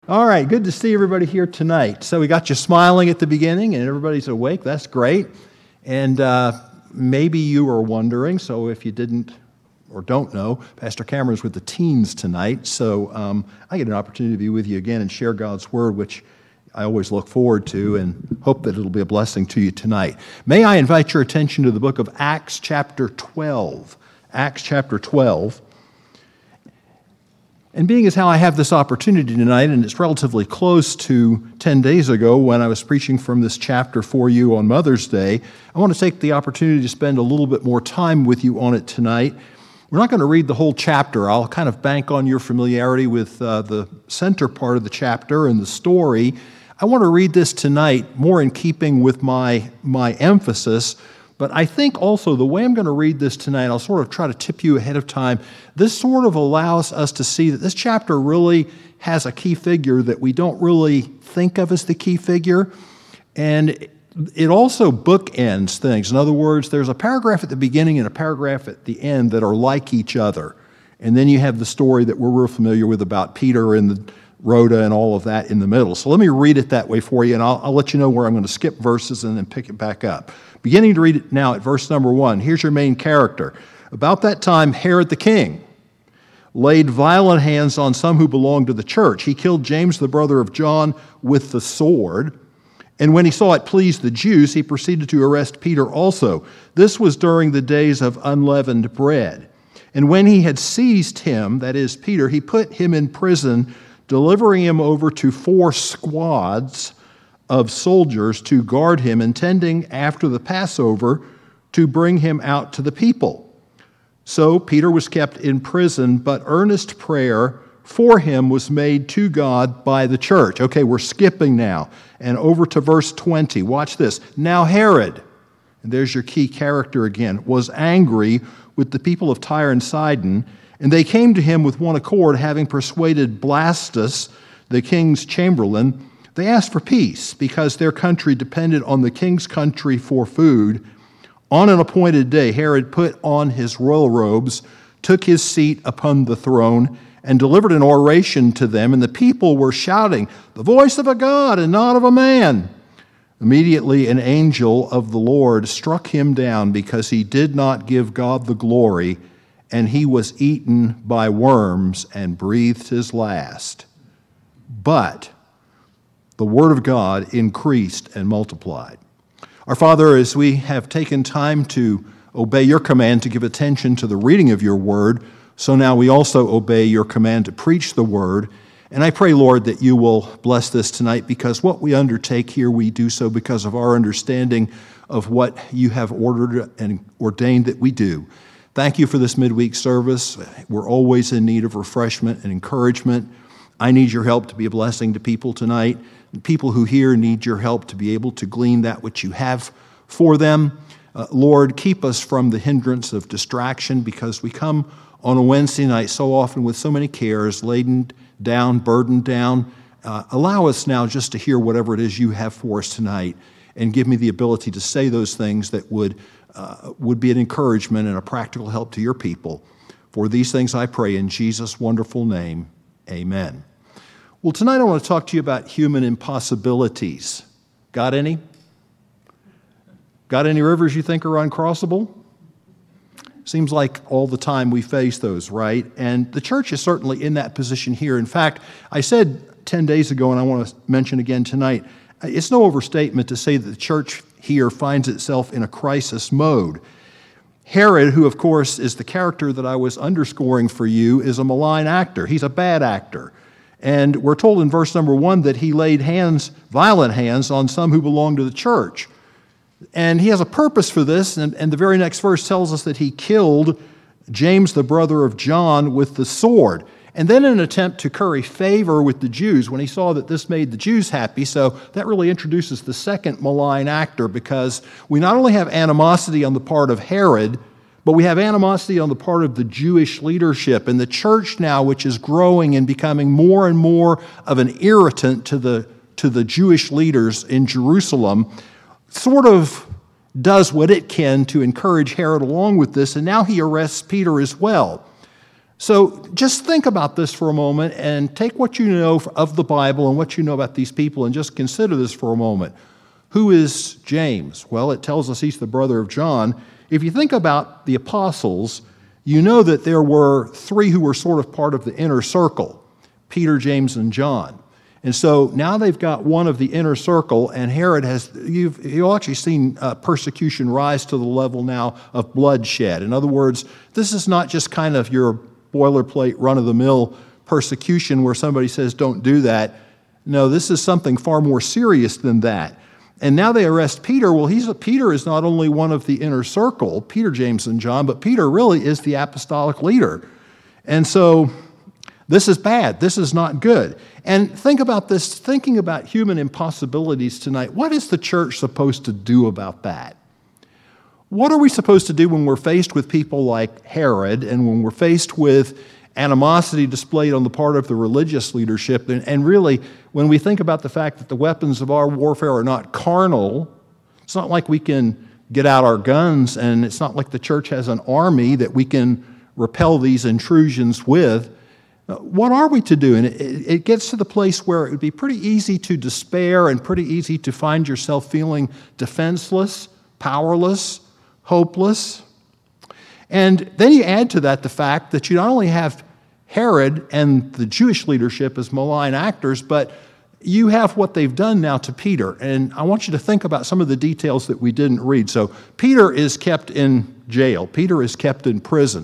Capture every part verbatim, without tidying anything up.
All right, good to see everybody here tonight. So we got you smiling at the beginning and everybody's awake. That's great. And uh, maybe you are wondering, so if you didn't or don't know, Pastor Cameron's with the teens tonight. So um, I get an opportunity to be with you again and share God's Word, which I always look forward to and hope that it'll be a blessing to you tonight. May I invite your attention to the book of Acts chapter twelve. Acts chapter twelve. And being as how I have this opportunity tonight, and it's relatively close to ten days ago when I was preaching from this chapter for you on Mother's Day, I want to take the opportunity to spend a little bit more time with you on it tonight. We're not going to read the whole chapter. I'll kind of bank on your familiarity with uh, the center part of the chapter and the story. I want to read this tonight more in keeping with my, my emphasis. But I think also the way I'm going to read this tonight, I'll sort of try to tip you ahead of time. This sort of allows us to see that this chapter really has a key figure that we don't really think of as the key figure. And it also bookends things. In other words, there's a paragraph at the beginning and a paragraph at the end that are like each other. And then you have the story that we're real familiar with about Peter and the Rhoda and all of that in the middle. So let me read it that way for you, and I'll, I'll let you know where I'm going to skip verses and then pick it back up. Beginning to read it now at verse number one. Here's your main character. About that time, Herod the king laid violent hands on some who belonged to the church. He killed James, the brother of John, with the sword. And when he saw it pleased the Jews, he proceeded to arrest Peter also. This was during the days of unleavened bread. And when he had seized him, that is Peter, he put him in prison, delivering him over to four squads of soldiers to guard him, intending after the Passover to bring him out to the people. So Peter was kept in prison, but earnest prayer for him was made to God by the church. Okay, we're skipping now, and over to verse twenty. Watch this. Now Herod, and there's your key character again, was angry with the people of Tyre and Sidon, and they came to him with one accord, having persuaded Blastus, the king's chamberlain. They asked for peace because their country depended on the king's country for food. On an appointed day, Herod put on his royal robes, took his seat upon the throne, and delivered an oration to them, and the people were shouting, "The voice of a God and not of a man." Immediately an angel of the Lord struck him down because he did not give God the glory, and he was eaten by worms and breathed his last. But the word of God increased and multiplied. Our Father, as we have taken time to obey your command to give attention to the reading of your word, so now we also obey your command to preach the word. And I pray, Lord, that you will bless this tonight, because what we undertake here, we do so because of our understanding of what you have ordered and ordained that we do. Thank you for this midweek service. We're always in need of refreshment and encouragement. I need your help to be a blessing to people tonight. People who hear need your help to be able to glean that which you have for them. Uh, Lord, keep us from the hindrance of distraction, because we come on a Wednesday night so often with so many cares, laden down, burdened down. Uh, allow us now just to hear whatever it is you have for us tonight, and give me the ability to say those things that would, uh, would be an encouragement and a practical help to your people. For these things I pray in Jesus' wonderful name, amen. Well, tonight I want to talk to you about human impossibilities. Got any? Got any rivers you think are uncrossable? Seems like all the time we face those, right? And the church is certainly in that position here. In fact, I said ten days ago, and I want to mention again tonight, it's no overstatement to say that the church here finds itself in a crisis mode. Herod, who of course is the character that I was underscoring for you, is a malign actor. He's a bad actor. And we're told in verse number one that he laid hands, violent hands, on some who belonged to the church. And he has a purpose for this, and, and the very next verse tells us that he killed James, the brother of John, with the sword. And then in an attempt to curry favor with the Jews, when he saw that this made the Jews happy, so that really introduces the second malign actor, because we not only have animosity on the part of Herod, but we have animosity on the part of the Jewish leadership and the church now, which is growing and becoming more and more of an irritant to the, to the Jewish leaders in Jerusalem, sort of does what it can to encourage Herod along with this, and now he arrests Peter as well. So just think about this for a moment and take what you know of the Bible and what you know about these people and just consider this for a moment. Who is James? Well, it tells us he's the brother of John. If you think about the apostles, you know that there were three who were sort of part of the inner circle, Peter, James, and John. And so now they've got one of the inner circle, and Herod has, you've, you've actually seen uh, persecution rise to the level now of bloodshed. In other words, this is not just kind of your boilerplate, run-of-the-mill persecution where somebody says, don't do that. No, this is something far more serious than that. And now they arrest Peter. Well, he's a, Peter is not only one of the inner circle, Peter, James, and John, but Peter really is the apostolic leader. And so this is bad. This is not good. And think about this, thinking about human impossibilities tonight. What is the church supposed to do about that? What are we supposed to do when we're faced with people like Herod and when we're faced with animosity displayed on the part of the religious leadership? And, and really, when we think about the fact that the weapons of our warfare are not carnal, it's not like we can get out our guns, and it's not like the church has an army that we can repel these intrusions with. What are we to do? And it, it gets to the place where it would be pretty easy to despair and pretty easy to find yourself feeling defenseless, powerless, hopeless. And then you add to that the fact that you not only have Herod and the Jewish leadership as malign actors, but you have what they've done now to Peter. And I want you to think about some of the details that we didn't read. So Peter is kept in jail. Peter is kept in prison.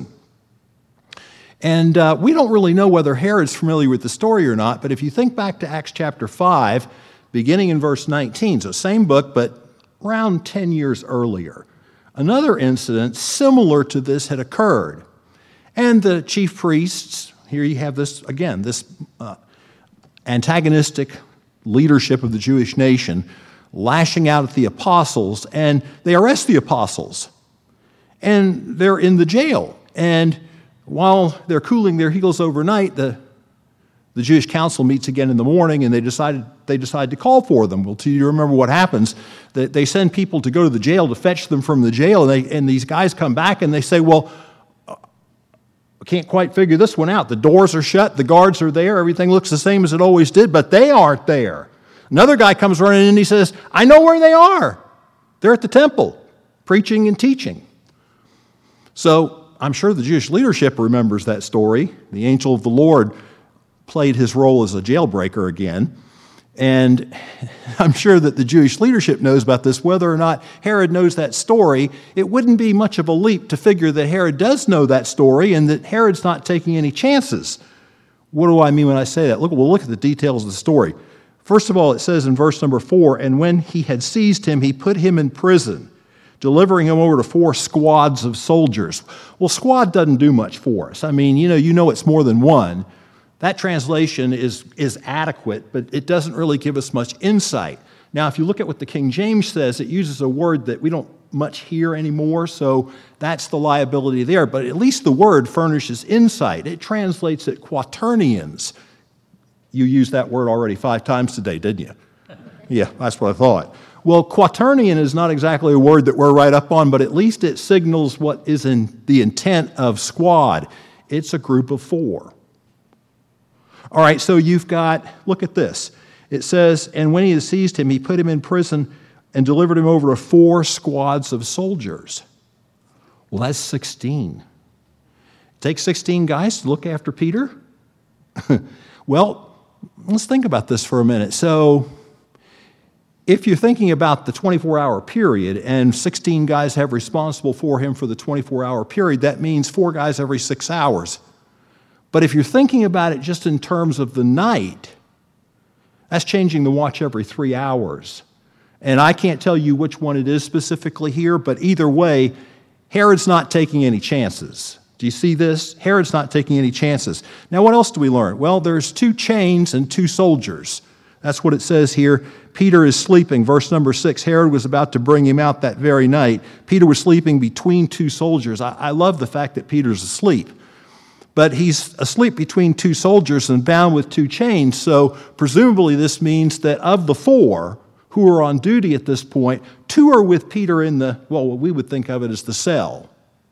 And uh, we don't really know whether Herod's familiar with the story or not, but if you think back to Acts chapter five, beginning in verse nineteen, so same book, but around ten years earlier, another incident similar to this had occurred. And the chief priests, here you have this, again, this uh, antagonistic leadership of the Jewish nation lashing out at the apostles, and they arrest the apostles. And they're in the jail. And while they're cooling their heels overnight, the, the Jewish council meets again in the morning, and they decided they decide to call for them. Well, do you remember what happens? They, they send people to go to the jail to fetch them from the jail, and, they, and these guys come back and they say, well, I can't quite figure this one out. The doors are shut, the guards are there, everything looks the same as it always did, but they aren't there. Another guy comes running in and he says, I know where they are. They're at the temple, preaching and teaching. So I'm sure the Jewish leadership remembers that story. The angel of the Lord played his role as a jailbreaker again. And I'm sure that the Jewish leadership knows about this. Whether or not Herod knows that story, it wouldn't be much of a leap to figure that Herod does know that story and that Herod's not taking any chances. What do I mean when I say that? Look, we'll look at the details of the story. First of all, it says in verse number four, and when he had seized him, he put him in prison, delivering him over to four squads of soldiers. Well, squad doesn't do much for us. I mean, you know, you know it's more than one. That translation is, is adequate, but it doesn't really give us much insight. Now, if you look at what the King James says, it uses a word that we don't much hear anymore, so that's the liability there. But at least the word furnishes insight. It translates it quaternions. You used that word already five times today, didn't you? Yeah, that's what I thought. Well, quaternion is not exactly a word that we're right up on, but at least it signals what is in the intent of squad. It's a group of four. All right, so you've got, look at this. It says, and when he had seized him, he put him in prison and delivered him over to four squads of soldiers. Well, that's sixteen. Take sixteen guys to look after Peter? Well, let's think about this for a minute. So if you're thinking about the twenty-four hour period and sixteen guys have responsible for him for the twenty-four hour period, that means four guys every six hours. But if you're thinking about it just in terms of the night, that's changing the watch every three hours. And I can't tell you which one it is specifically here, but either way, Herod's not taking any chances. Do you see this? Herod's not taking any chances. Now, what else do we learn? Well, there's two chains and two soldiers. That's what it says here. Peter is sleeping. Verse number six, Herod was about to bring him out that very night. Peter was sleeping between two soldiers. I, I love the fact that Peter's asleep. But he's asleep between two soldiers and bound with two chains. So presumably this means that of the four who are on duty at this point, two are with Peter in the, well, what we would think of it as the cell.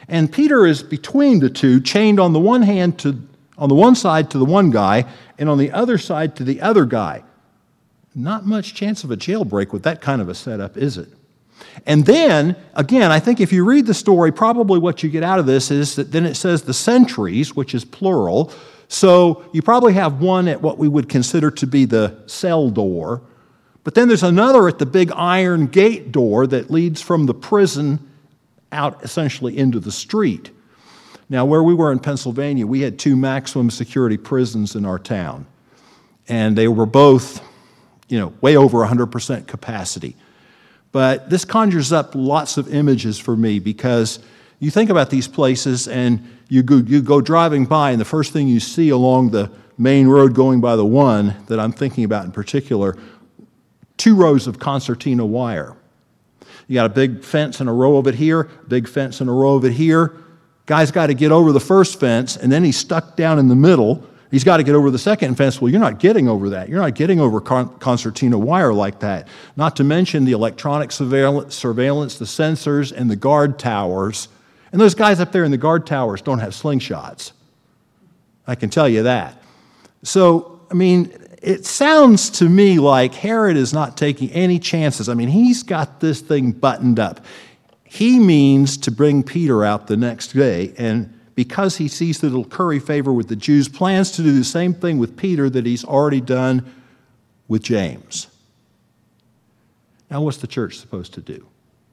And Peter is between the two, chained on the one hand to, on the one side to the one guy, and on the other side to the other guy. Not much chance of a jailbreak with that kind of a setup, is it? And then, again, I think if you read the story, probably what you get out of this is that then it says the sentries, which is plural. So you probably have one at what we would consider to be the cell door. But then there's another at the big iron gate door that leads from the prison out essentially into the street. Now, where we were in Pennsylvania, we had two maximum security prisons in our town. And they were both, you know, way over one hundred percent capacity. But this conjures up lots of images for me because you think about these places and you go, you go driving by and the first thing you see along the main road going by the one that I'm thinking about in particular, two rows of concertina wire. You got a big fence and a row of it here, big fence and a row of it here. Guy's got to get over the first fence, and then he's stuck down in the middle. He's got to get over the second fence. Well, you're not getting over that. You're not getting over con- concertina wire like that. Not to mention the electronic surveillance, surveillance, the sensors, and the guard towers. And those guys up there in the guard towers don't have slingshots. I can tell you that. So, I mean, it sounds to me like Herod is not taking any chances. I mean, he's got this thing buttoned up. He means to bring Peter out the next day, and because he sees that it'll curry favor with the Jews, plans to do the same thing with Peter that he's already done with James. Now, what's the church supposed to do?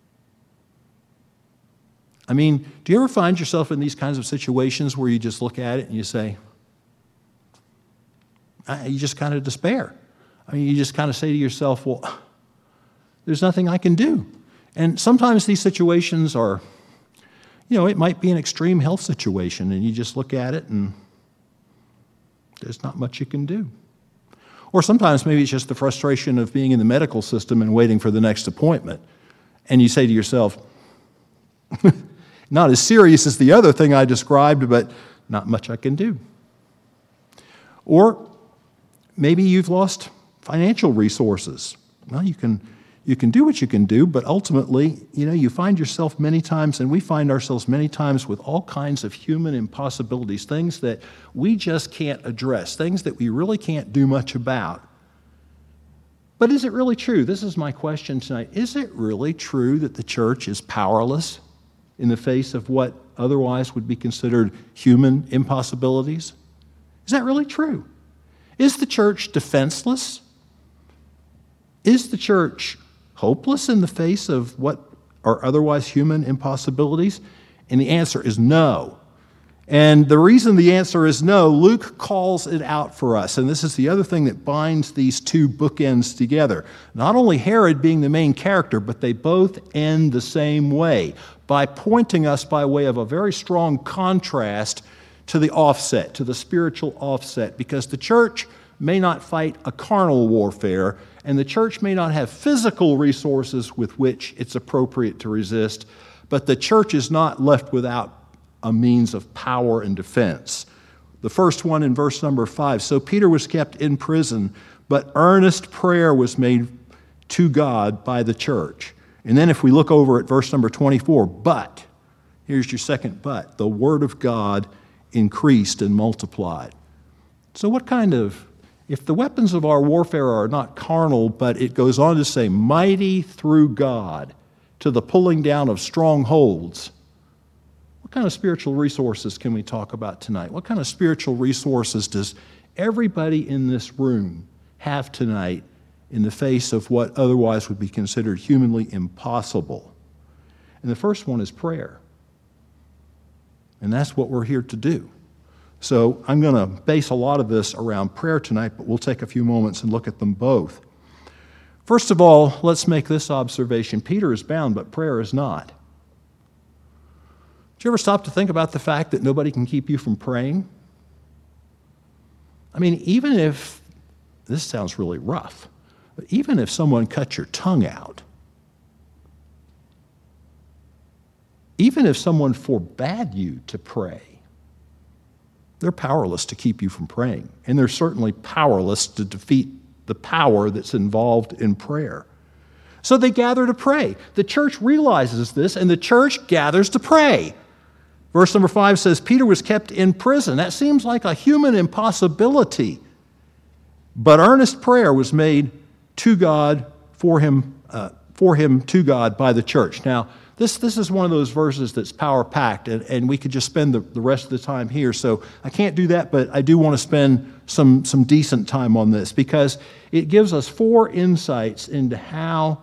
I mean, do you ever find yourself in these kinds of situations where you just look at it and you say, you just kind of despair? I mean, you just kind of say to yourself, well, there's nothing I can do. And sometimes these situations are, you know, it might be an extreme health situation, and you just look at it and there's not much you can do. Or sometimes maybe it's just the frustration of being in the medical system and waiting for the next appointment. And you say to yourself, not as serious as the other thing I described, but not much I can do. Or maybe you've lost financial resources. Well, you can you can do what you can do, but ultimately, you know, you find yourself many times, and we find ourselves many times with all kinds of human impossibilities, things that we just can't address, things that we really can't do much about. But is it really true? This is my question tonight. Is it really true that the church is powerless in the face of what otherwise would be considered human impossibilities? Is that really true? Is the church defenseless? Is the church hopeless in the face of what are otherwise human impossibilities? And the answer is no. And the reason the answer is no, Luke calls it out for us. And this is the other thing that binds these two bookends together. Not only Herod being the main character, but they both end the same way, by pointing us by way of a very strong contrast to the offset, to the spiritual offset, because the church may not fight a carnal warfare, and the church may not have physical resources with which it's appropriate to resist, but the church is not left without a means of power and defense. The first one in verse number five, so Peter was kept in prison, but earnest prayer was made to God by the church. And then if we look over at verse number twenty-four, but, here's your second but, the word of God increased and multiplied. So what kind of, if the weapons of our warfare are not carnal, but it goes on to say, mighty through God to the pulling down of strongholds, what kind of spiritual resources can we talk about tonight? What kind of spiritual resources does everybody in this room have tonight in the face of what otherwise would be considered humanly impossible? And the first one is prayer. And that's what we're here to do. So I'm going to base a lot of this around prayer tonight, but we'll take a few moments and look at them both. First of all, let's make this observation. Peter is bound, but prayer is not. Did you ever stop to think about the fact that nobody can keep you from praying? I mean, even if, this sounds really rough, but even if someone cut your tongue out, even if someone forbade you to pray, they're powerless to keep you from praying. And they're certainly powerless to defeat the power that's involved in prayer. So they gather to pray. The church realizes this, and the church gathers to pray. Verse number five says, Peter was kept in prison. That seems like a human impossibility. But earnest prayer was made to God, for him, uh, for him to God by the church. Now, this, this is one of those verses that's power-packed, and, and we could just spend the, the rest of the time here. So I can't do that, but I do want to spend some, some decent time on this, because it gives us four insights into how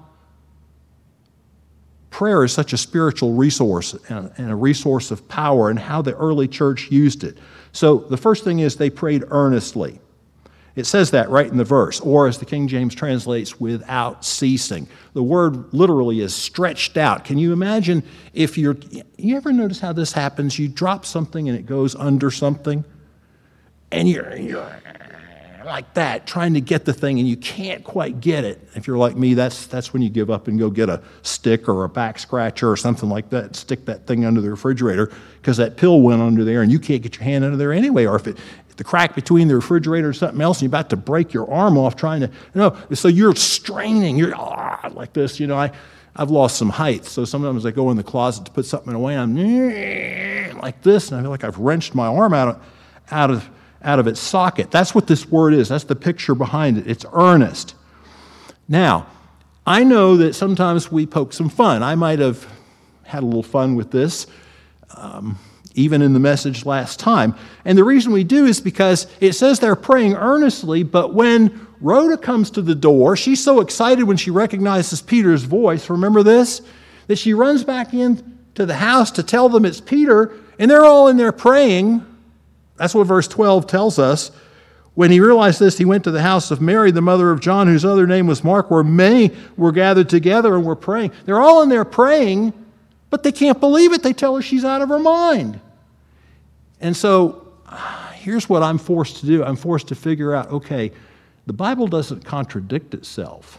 prayer is such a spiritual resource and, and a resource of power, and how the early church used it. So the first thing is they prayed earnestly. It says that right in the verse, or as the King James translates, without ceasing. The word literally is stretched out. Can you imagine if you're, you ever notice how this happens? You drop something and it goes under something, and you're, you're like that, trying to get the thing, and you can't quite get it. If you're like me, that's that's when you give up and go get a stick or a back scratcher or something like that, stick that thing under the refrigerator, because that pill went under there and you can't get your hand under there anyway. Or if it the crack between the refrigerator or something else, and you're about to break your arm off trying to, you know, so you're straining, you're ah, like this, you know, I, I've lost some height, so sometimes I go in the closet to put something away, and I'm like this, and I feel like I've wrenched my arm out of, out of, out of its socket. That's what this word is. That's the picture behind it. It's earnest. Now, I know that sometimes we poke some fun. I might have had a little fun with this, um, even in the message last time. And the reason we do is because it says they're praying earnestly, but when Rhoda comes to the door, she's so excited when she recognizes Peter's voice, remember this? That she runs back into the house to tell them it's Peter, and they're all in there praying. That's what verse twelve tells us. When he realized this, he went to the house of Mary, the mother of John, whose other name was Mark, where many were gathered together and were praying. They're all in there praying, but they can't believe it. They tell her she's out of her mind. And so here's what I'm forced to do. I'm forced to figure out, okay, the Bible doesn't contradict itself.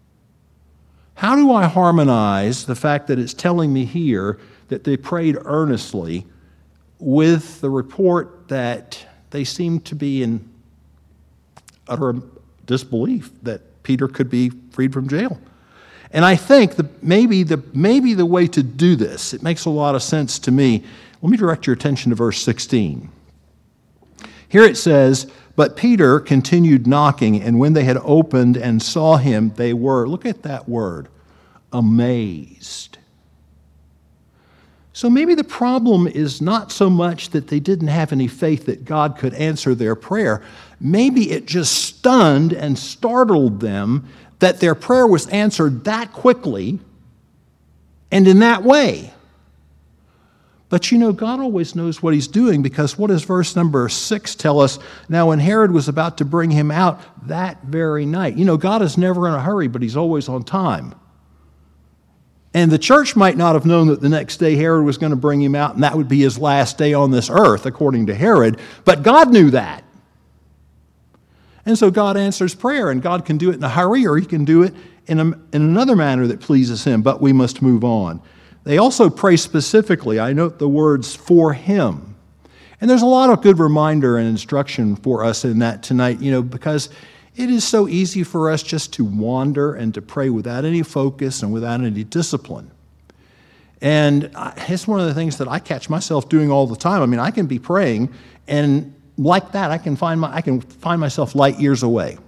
How do I harmonize the fact that it's telling me here that they prayed earnestly with the report that they seemed to be in utter disbelief that Peter could be freed from jail? And I think the, maybe, the, maybe the way to do this, it makes a lot of sense to me. Let me direct your attention to verse sixteen. Here it says, but Peter continued knocking, and when they had opened and saw him, they were, look at that word, amazed. So maybe the problem is not so much that they didn't have any faith that God could answer their prayer. Maybe it just stunned and startled them that their prayer was answered that quickly and in that way. But you know, God always knows what he's doing, because what does verse number six tell us? Now, when Herod was about to bring him out that very night. You know, God is never in a hurry, but he's always on time. And the church might not have known that the next day Herod was going to bring him out, and that would be his last day on this earth, according to Herod. But God knew that. And so God answers prayer, and God can do it in a hurry, or he can do it in, a, in another manner that pleases him, but we must move on. They also pray specifically. I note the words for him. And there's a lot of good reminder and instruction for us in that tonight, you know, because it is so easy for us just to wander and to pray without any focus and without any discipline. And it's one of the things that I catch myself doing all the time. I mean, I can be praying, and like that, I can find my I can find myself light years away.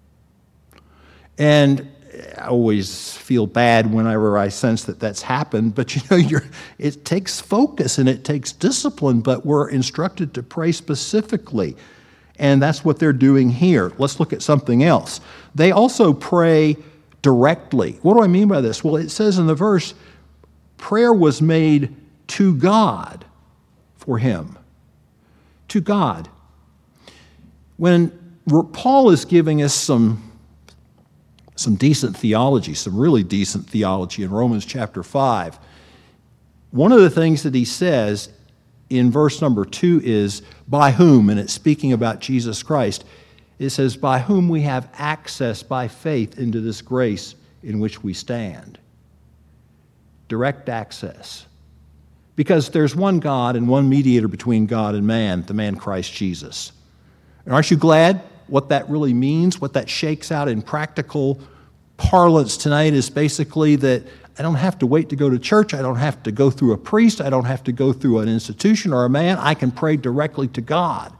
And I always feel bad whenever I sense that that's happened, but you know, you're, it takes focus and it takes discipline, but we're instructed to pray specifically, and that's what they're doing here. Let's look at something else. They also pray directly. What do I mean by this? Well, it says in the verse, prayer was made to God for him. To God. When Paul is giving us some some decent theology, some really decent theology in Romans chapter five. One of the things that he says in verse number two is, by whom, and it's speaking about Jesus Christ, it says, by whom we have access by faith into this grace in which we stand. Direct access. Because there's one God and one mediator between God and man, the man Christ Jesus. And aren't you glad? What that really means, what that shakes out in practical parlance tonight is basically that I don't have to wait to go to church. I don't have to go through a priest. I don't have to go through an institution or a man. I can pray directly to God.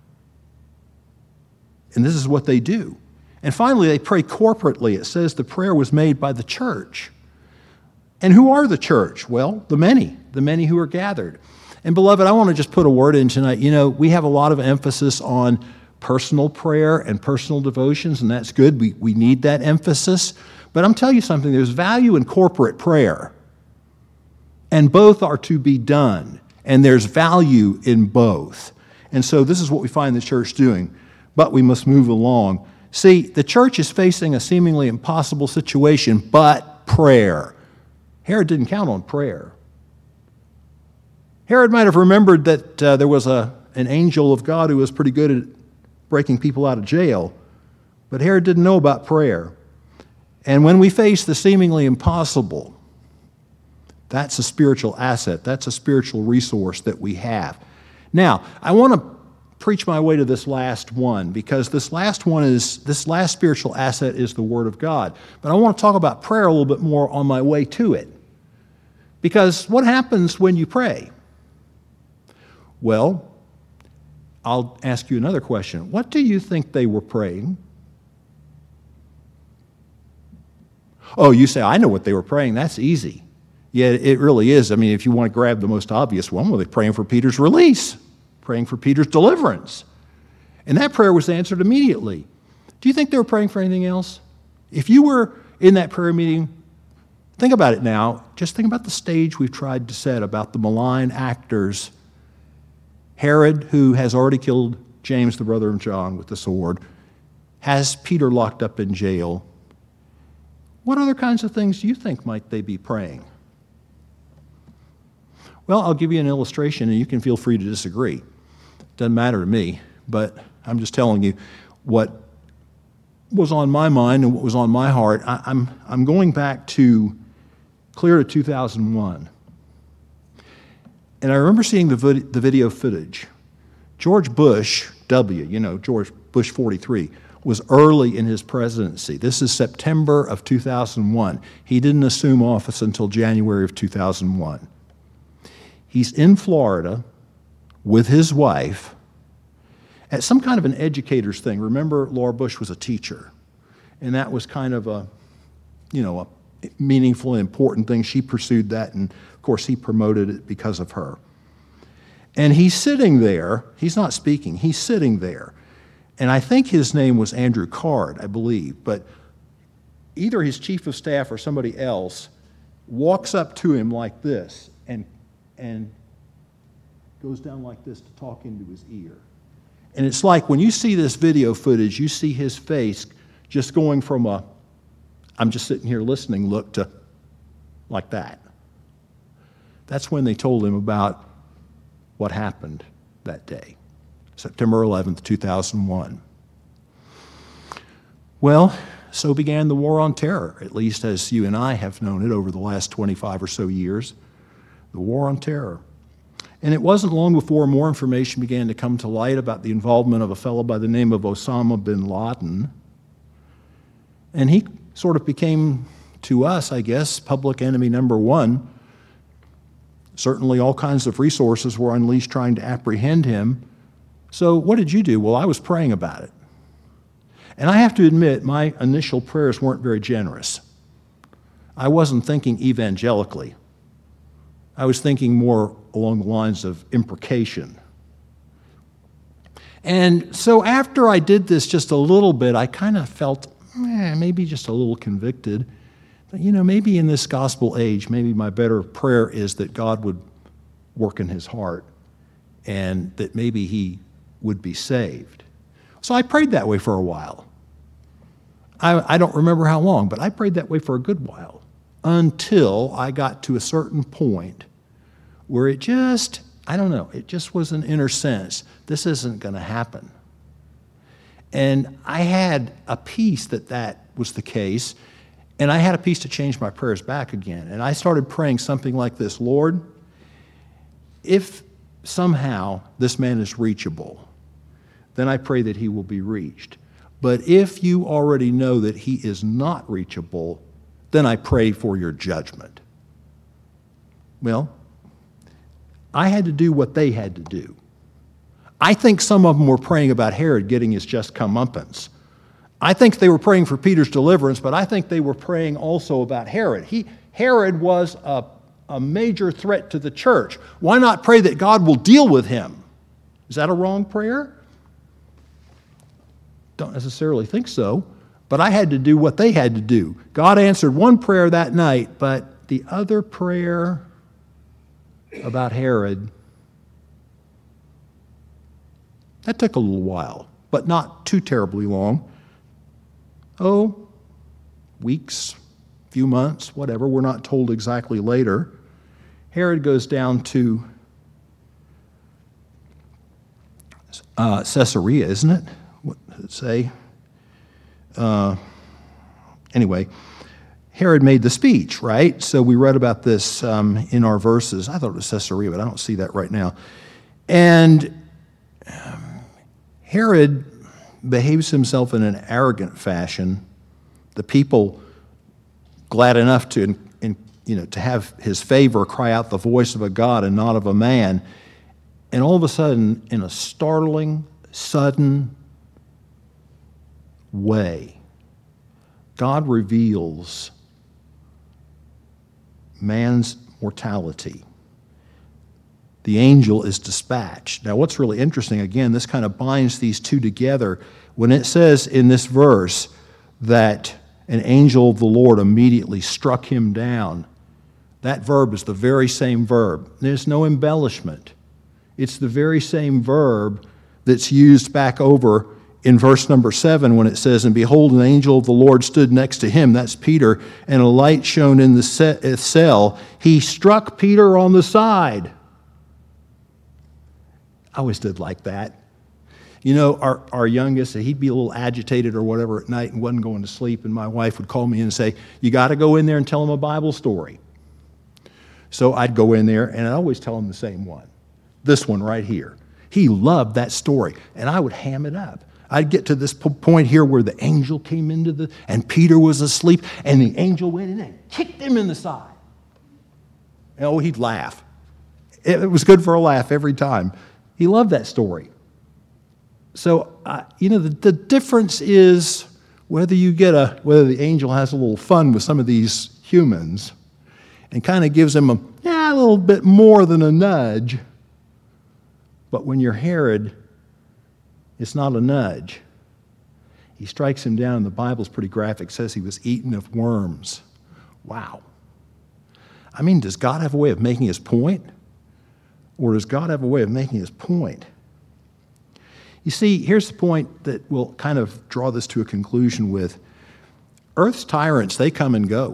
And this is what they do. And finally, they pray corporately. It says the prayer was made by the church. And who are the church? Well, the many, the many who are gathered. And beloved, I want to just put a word in tonight. You know, we have a lot of emphasis on personal prayer and personal devotions, and that's good. We, we need that emphasis. But I'm telling you something, there's value in corporate prayer. And both are to be done. And there's value in both. And so this is what we find the church doing. But we must move along. See, the church is facing a seemingly impossible situation, but prayer. Herod didn't count on prayer. Herod might have remembered that uh, there was a, an angel of God who was pretty good at breaking people out of jail, but Herod didn't know about prayer. And when we face the seemingly impossible, that's a spiritual asset. That's a spiritual resource that we have. Now, I want to preach my way to this last one, because this last one is, this last spiritual asset is the Word of God. But I want to talk about prayer a little bit more on my way to it. Because what happens when you pray? Well, I'll ask you another question. What do you think they were praying? Oh, you say, I know what they were praying. That's easy. Yeah, it really is. I mean, if you want to grab the most obvious one, well, they're praying for Peter's release, praying for Peter's deliverance. And that prayer was answered immediately. Do you think they were praying for anything else? If you were in that prayer meeting, think about it now. Just think about the stage we've tried to set about the malign actors. Herod, who has already killed James, the brother of John, with the sword, has Peter locked up in jail. What other kinds of things do you think might they be praying? Well, I'll give you an illustration, and you can feel free to disagree. Doesn't matter to me, but I'm just telling you what was on my mind and what was on my heart. I, I'm, I'm going back to clear to two thousand one. And I remember seeing the, vid- the video footage. George Bush W., you know, George Bush forty-three, was early in his presidency. This is September of two thousand one. He didn't assume office until January of two thousand one. He's in Florida with his wife at some kind of an educator's thing. Remember, Laura Bush was a teacher, and that was kind of a, you know, a meaningful and important thing. She pursued that, and of course he promoted it because of her. And he's sitting there, he's not speaking, he's sitting there. And I think his name was Andrew Card, I believe, but either his chief of staff or somebody else walks up to him like this and, and goes down like this to talk into his ear. And it's like when you see this video footage, you see his face just going from a, I'm just sitting here listening look to like that. That's when they told him about what happened that day, September eleventh, two thousand one. Well, so began the war on terror, at least as you and I have known it over the last twenty-five or so years, the war on terror. And it wasn't long before more information began to come to light about the involvement of a fellow by the name of Osama bin Laden. And he sort of became, to us, I guess, public enemy number one. Certainly all kinds of resources were unleashed trying to apprehend him. So what did you do? Well, I was praying about it. And I have to admit, my initial prayers weren't very generous. I wasn't thinking evangelically. I was thinking more along the lines of imprecation. And so after I did this just a little bit, I kind of felt eh, maybe just a little convicted. But, you know, maybe in this gospel age, maybe my better prayer is that God would work in his heart and that maybe he would be saved. So I prayed that way for a while. I, I don't remember how long, but I prayed that way for a good while until I got to a certain point where it just, I don't know, it just was an inner sense. This isn't going to happen. And I had a peace that that was the case, and I had a peace to change my prayers back again. And I started praying something like this: Lord, if somehow this man is reachable, then I pray that he will be reached. But if you already know that he is not reachable, then I pray for your judgment. Well, I had to do what they had to do. I think some of them were praying about Herod getting his just comeuppance. I think they were praying for Peter's deliverance, but I think they were praying also about Herod. He, Herod was a, a major threat to the church. Why not pray that God will deal with him? Is that a wrong prayer? Don't necessarily think so, but I had to do what they had to do. God answered one prayer that night, but the other prayer about Herod, that took a little while, but not too terribly long. Oh, weeks, few months, whatever. We're not told exactly later. Herod goes down to uh, Caesarea, isn't it? What does it say? Uh, anyway, Herod made the speech, right? So we read about this um, in our verses. I thought it was Caesarea, but I don't see that right now. And um, Herod behaves himself in an arrogant fashion. The people, glad enough to, in, in, you know, to have his favor, cry out the voice of a God and not of a man. And all of a sudden, in a startling, sudden way, God reveals man's mortality. The angel is dispatched. Now, what's really interesting, again, this kind of binds these two together. When it says in this verse that an angel of the Lord immediately struck him down, that verb is the very same verb. There's no embellishment. It's the very same verb that's used back over in verse number seven when it says, "And behold, an angel of the Lord stood next to him," that's Peter, "and a light shone in the cell. He struck Peter on the side." I always did like that. You know, our, our youngest, he'd be a little agitated or whatever at night and wasn't going to sleep, and my wife would call me in and say, "You got to go in there and tell him a Bible story." So I'd go in there, and I'd always tell him the same one. This one right here. He loved that story, and I would ham it up. I'd get to this point here where the angel came into the, and Peter was asleep, and the angel went in and kicked him in the side. And oh, he'd laugh. It, it was good for a laugh every time. He loved that story. So, uh, you know, the, the difference is whether you get a, whether the angel has a little fun with some of these humans and kind of gives them a, yeah, a little bit more than a nudge. But when you're Herod, it's not a nudge. He strikes him down, and the Bible's pretty graphic, says he was eaten of worms. Wow. I mean, does God have a way of making his point? Or does God have a way of making his point? You see, here's the point that we'll kind of draw this to a conclusion with. Earth's tyrants, they come and go.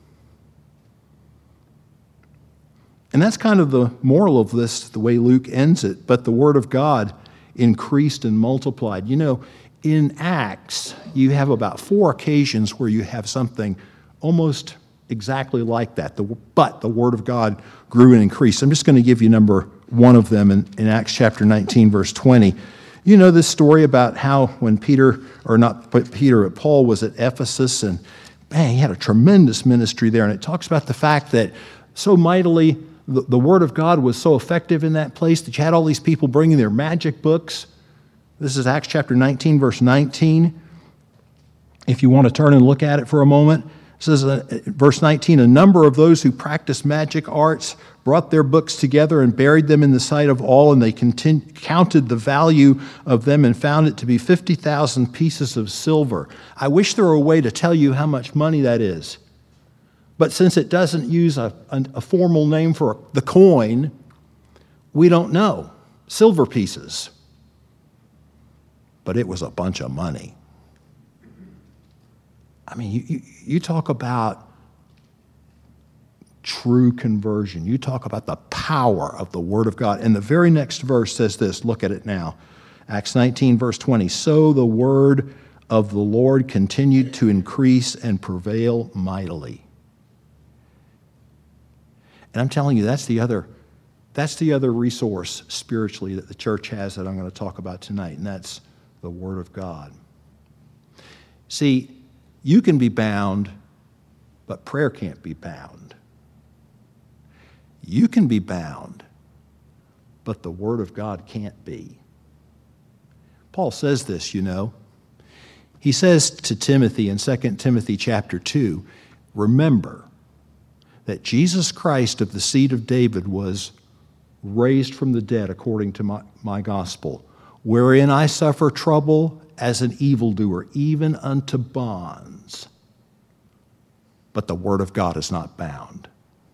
And that's kind of the moral of this, the way Luke ends it. But the word of God increased and multiplied. You know, in Acts, you have about four occasions where you have something almost exactly like that. The, but the word of God grew and increased. I'm just going to give you number one of them in, in Acts chapter nineteen, verse twenty. You know this story about how when Peter, or not Peter, but Paul was at Ephesus, and man, he had a tremendous ministry there. And it talks about the fact that so mightily the, the word of God was so effective in that place that you had all these people bringing their magic books. This is Acts chapter nineteen, verse nineteen. If you want to turn and look at it for a moment. It says, uh, verse nineteen, "A number of those who practiced magic arts brought their books together and buried them in the sight of all, and they continu- counted the value of them and found it to be fifty thousand pieces of silver." I wish there were a way to tell you how much money that is. But since it doesn't use a, a, a formal name for the coin, we don't know. Silver pieces. But it was a bunch of money. I mean, you, you, you talk about true conversion. You talk about the power of the Word of God. And the very next verse says this. Look at it now. Acts nineteen, verse twenty. "So the word of the Lord continued to increase and prevail mightily." And I'm telling you, that's the other, that's the other resource spiritually that the church has that I'm going to talk about tonight, and that's the Word of God. See, you can be bound but prayer can't be bound. You can be bound, but the Word of God can't be. Paul says this, you know. He says to Timothy in Second Timothy chapter two, remember that Jesus Christ of the seed of David was raised from the dead according to my, my gospel, wherein I suffer trouble as an evildoer, even unto bonds. But the Word of God is not bound.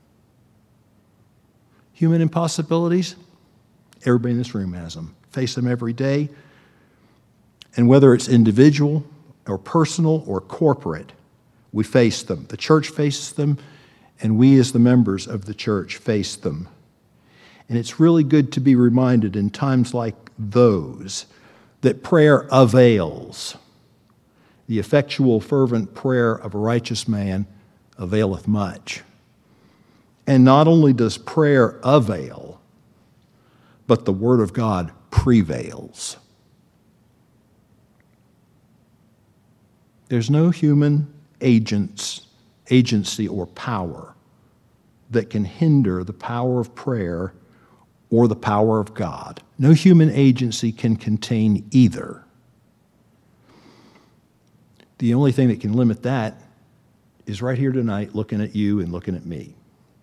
Human impossibilities, everybody in this room has them. Face them every day. And whether it's individual or personal or corporate, we face them. The church faces them, and we as the members of the church face them. And it's really good to be reminded in times like those that prayer avails. The effectual, fervent prayer of a righteous man availeth much. And not only does prayer avail, but the Word of God prevails. There's no human agents, agency or power that can hinder the power of prayer or the power of God. No human agency can contain either. The only thing that can limit that is right here tonight, looking at you and looking at me.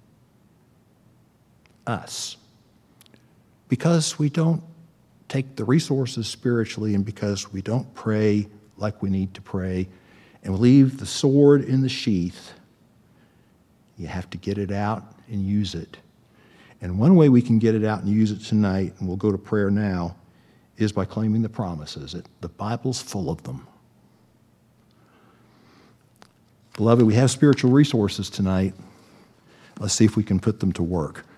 Us. Because we don't take the resources spiritually, and because we don't pray like we need to pray, and we leave the sword in the sheath, you have to get it out and use it. And one way we can get it out and use it tonight, and we'll go to prayer now, is by claiming the promises. It, the Bible's full of them. Beloved, we have spiritual resources tonight. Let's see if we can put them to work.